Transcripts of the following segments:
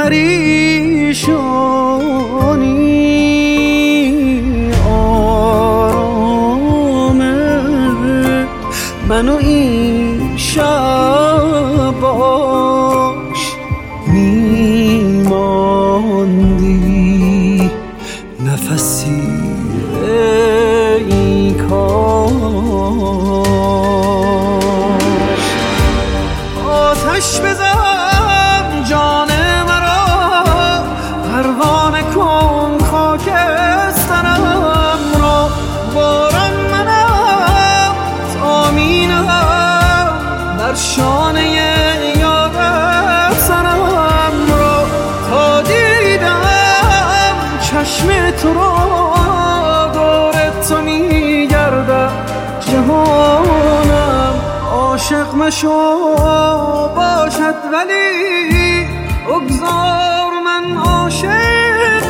پریشانی آرامه منو این شب باش میماندی نفسی ای کاش آتش بزن جان مرا پروانه کن خاکسترم را باران منم تامینم در شانه یادت سرم را تا دیدم چشم تو را دور تو میگردد جهانم عاشق مشو باشد ولی بگذار من عاشق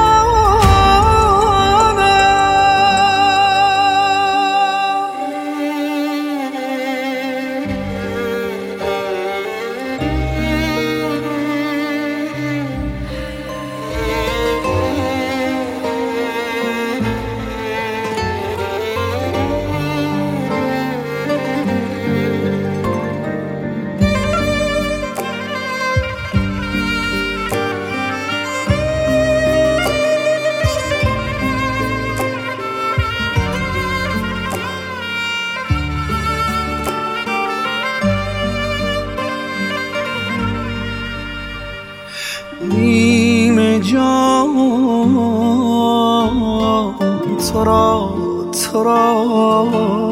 نیم جان تو را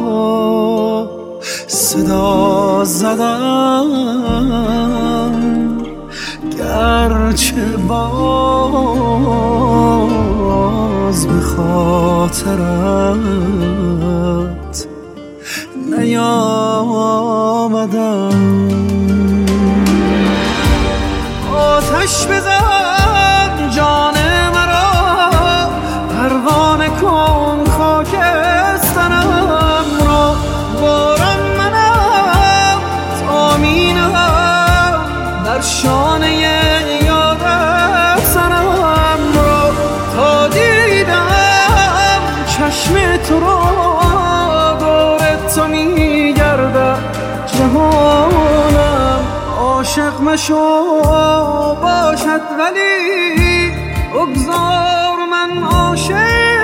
صدا زدم گرچه باز به خاطرت نیامدم آتش بزن جان مرا پروانه کن خاکسترم را باران منم تامینم در شانه یادت سرم را تا دیدم چشم تو را دور تو میگردد جهانم عاشق مشو باشد ولی بگذار من عاشق